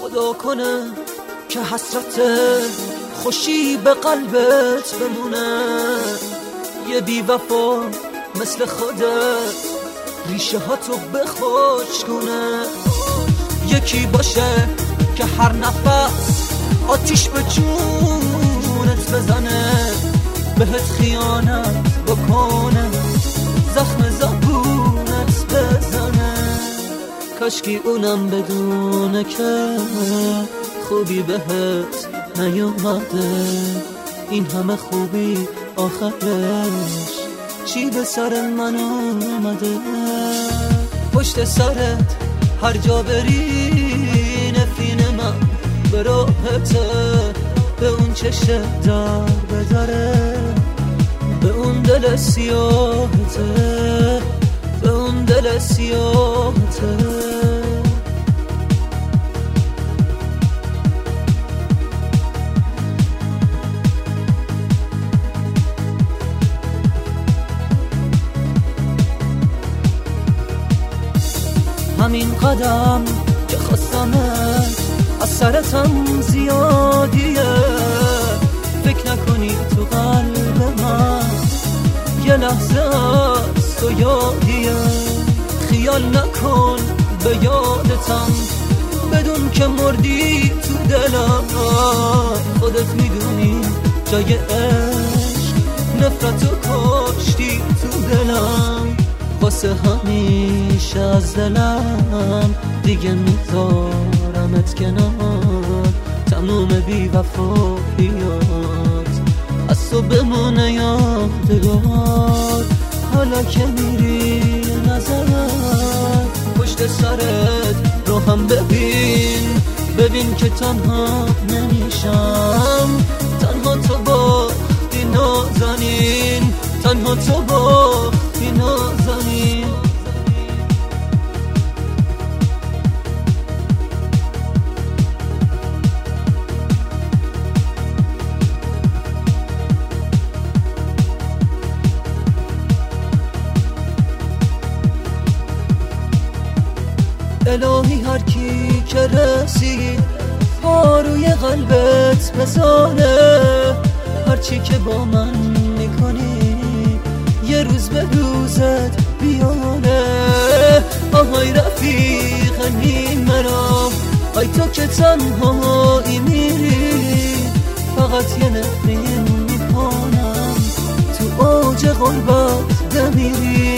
خدا کنه که حسرت خوشی به قلبت بمونه. یه بی وفا مثل خودت ریشه ها تو بخشکونه. یکی باشه که هر نفس آتیش به جونت بزنه، بهت خیانت بکنه، زخم زبونت بزنه. کاشکی اونم بدونه که خوبی بهت نیومده. این همه خوبی آخرش چی به سر من اومده؟ پشت سرت هر جا بری نفین من به راحته، به اون چشه در بداره، به اون دل سیاهته، به اون دل سیاهته. همین قدم که خواستمت از سرتم زیادیه، فکر نکنی تو قلب من یه لحظه از تو یادیه. خیال نکن به یادتم، بدون که مردی تو دلم. خودت میدونی جای عشق نفرتو کاشتی تو دلم. واسه همیشه از دلم دیگه میذارمت کنار. تموم بی وفاییات از تو بمونه یادگار. حالا که میری نظرت پشت سرت رو هم ببین، ببین که تنها نمیشم. تنها تو باختی نازنین، تنها تو باختی نازنین. الهی هر کی که رسید پا روی قلبت بزانه. هرچی که با من میکنی یه روز به روزت بیانه. آهای رفیق نیمرا، ای تو که تنهایی میری، فقط یه نفرین میکنم تو اوج غربت بمیری.